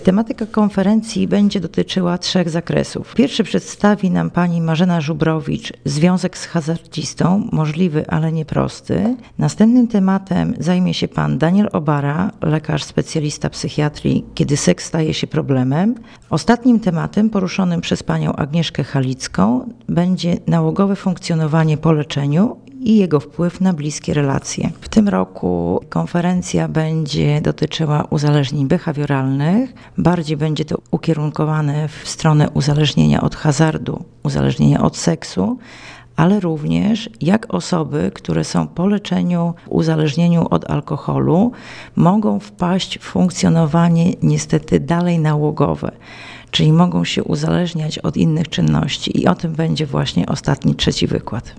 Tematyka konferencji będzie dotyczyła 3 zakresów. Pierwszy przedstawi nam pani Marzena Żubrowicz, związek z hazardzistą, możliwy, ale nieprosty. Następnym tematem zajmie się pan Daniel Obara, lekarz specjalista psychiatrii, kiedy seks staje się problemem. Ostatnim tematem poruszonym przez panią Agnieszkę Halicką będzie nałogowe funkcjonowanie po leczeniu i jego wpływ na bliskie relacje. W tym roku konferencja będzie dotyczyła uzależnień behawioralnych. Bardziej będzie to ukierunkowane w stronę uzależnienia od hazardu, uzależnienia od seksu, ale również jak osoby, które są po leczeniu, uzależnieniu od alkoholu, mogą wpaść w funkcjonowanie niestety dalej nałogowe, czyli mogą się uzależniać od innych czynności. I o tym będzie właśnie ostatni, 3 wykład.